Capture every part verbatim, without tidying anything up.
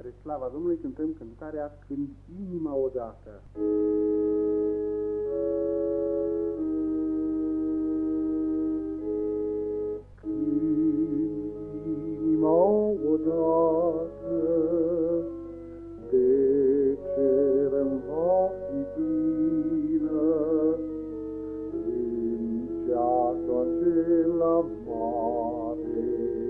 Spre slava Domnului cântăm cântarea Când inima odată. Când inima odată de cer-mi va fi plină, în ceasul acela mare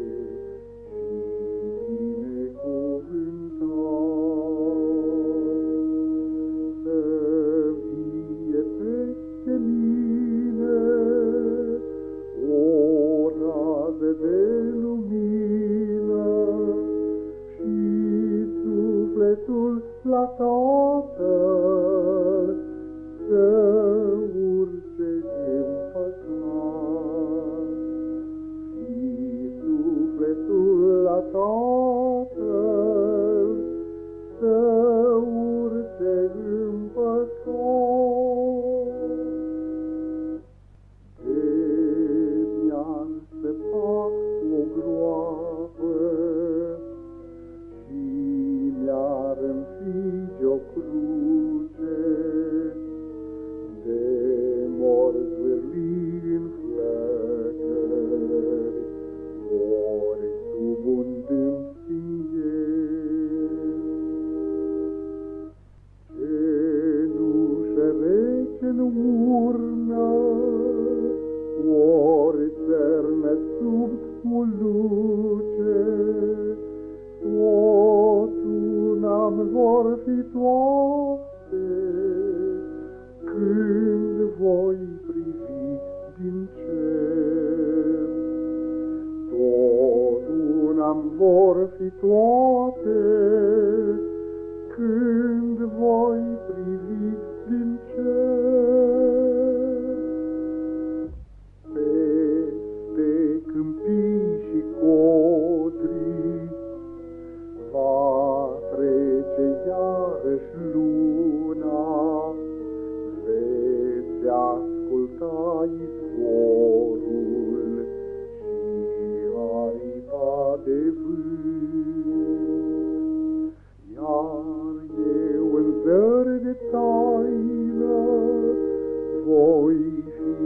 de lumină și sufletul la Tatăl să urce în păcat, și sufletul la Tatăl să urce în păcat. Se fac o groapă și mi-ar înfige o cruce, de mor zvârli în flăcări, ori sub un dâmb stingher. Cenușă rece-n urnă, ori țărnă sub muluce, tot una-mi vor fi toate, când voi privi din cer. Tot una-mi vor fi toate, când voi privi din cer. Câmpii și codri va trece iarăși luna, veți asculta izvorul și aripa de vânt. Iar eu în zări de taină voi fi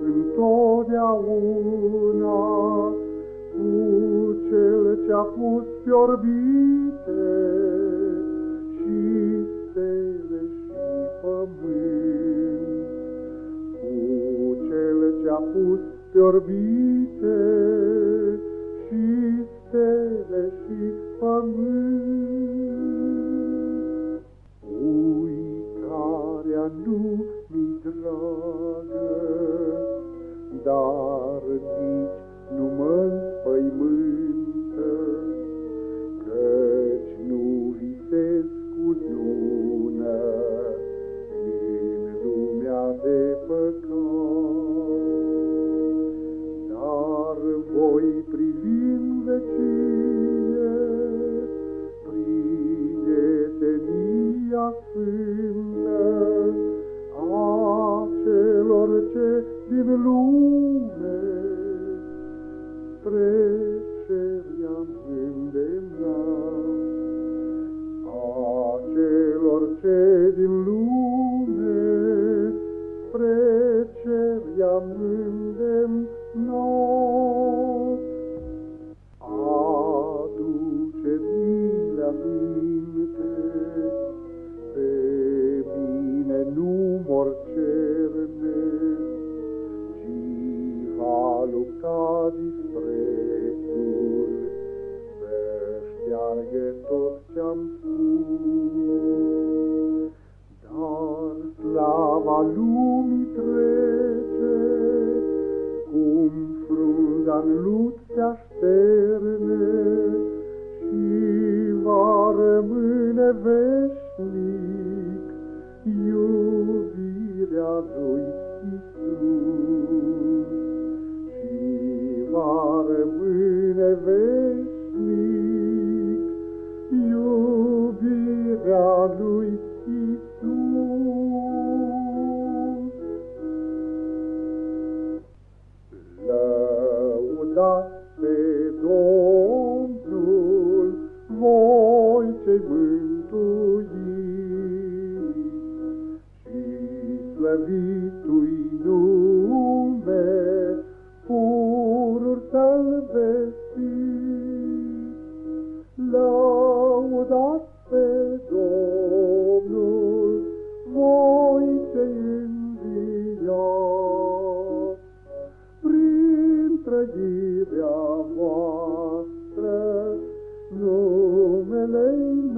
întotdeauna cu Cel ce-a pus pe orbite și stele și pământ, cu Cel ce-a pus pe orbite și stele și pământ. Uitarea nu mi dragă, dar nici nu mă înspăimântă, căci nu visez cu lună în lumea de păcat. Dar voi privi în vecie prietenia sfântă a celor ce din lume spre cer i-am îndemnat, a celor ce din lume spre cer i-am îndemnat. Aduceți-le aminte, pe mine nu mor cerne, ci va lupta disprețul să șteargă tot ce-am spus. Dar slava lumii trece, cum frunza-n lut se așterne, și va rămâne veșnic iubirea lui Iisus, și va rămâne veșnic iubirea lui Iisus. Lăudați pe Domnul, voi ce voastră, numele